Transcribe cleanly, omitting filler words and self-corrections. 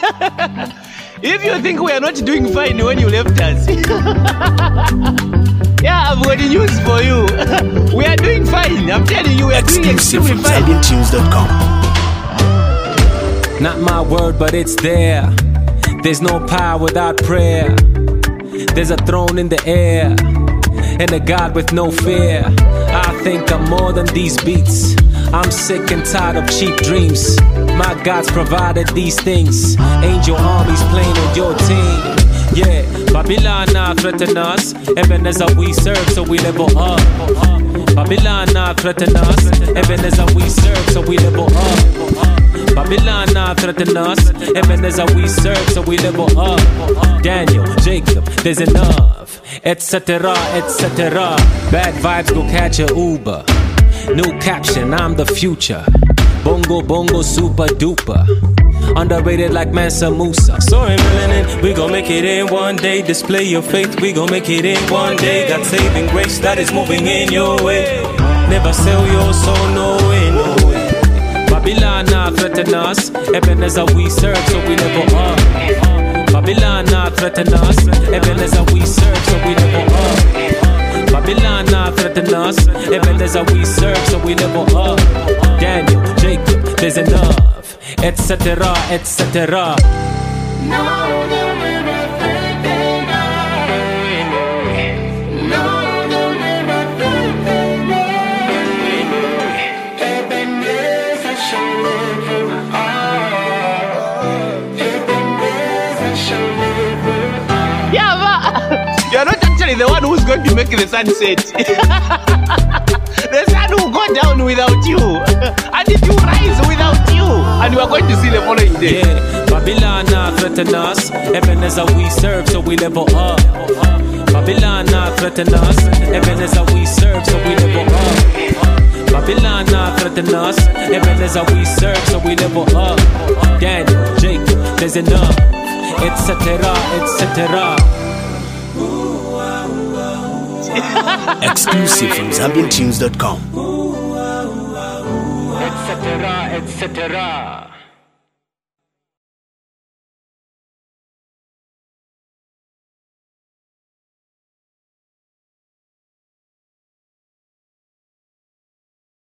If you think we are not doing fine when you left us, yeah, I've got news for you. We are doing fine. I'm telling you, we are doing extremely fine. ZambianTunes.com. Not my word, but it's there. There's no power without prayer. There's a throne in the air and a God with no fear. I think I'm more than these beats. I'm sick and tired of cheap dreams. My God's provided these things. Angel armies playing on your team. Yeah, Babylon now threaten us. Ebenezer we serve, so we level up. Babylon now threaten us. Ebenezer we serve, so we level up. Babylon now threaten us. Ebenezer we serve, so we level up. Daniel, Jacob, there's enough, etc., etc. Bad vibes, go catch a Uber. New caption, I'm the future. Bongo, bongo, super duper. Underrated like Mansa Musa. Soaring melanin, we gon' make it in one day. Display your faith, we gon' make it in one day. Got saving grace that is moving in your way. Never sell your soul, no way, no way. Babylon now threaten us. Ebenezer we serve, so we level up. Babylon now threaten us. Ebenezer we serve, so we level up. Babylon now threaten us. Ebenezer we serve, so we level up. Daniel, Jacob, there's enough, etc., etc. Yeah, but you're not actually the one who's going to make the sun set. The sun will go down without you, and it will rise without you, and you are going to see the following day. Yeah, Babylon now threaten us. Ebenezer we serve, so we level up. Babylon now threaten us. Ebenezer we serve, so we level up. Babylon now threaten us. Ebenezer we serve, so we level up. Daniel, Jacob, there's enough, etc., etc. Exclusive from ZambianTunes.com. etc., etc.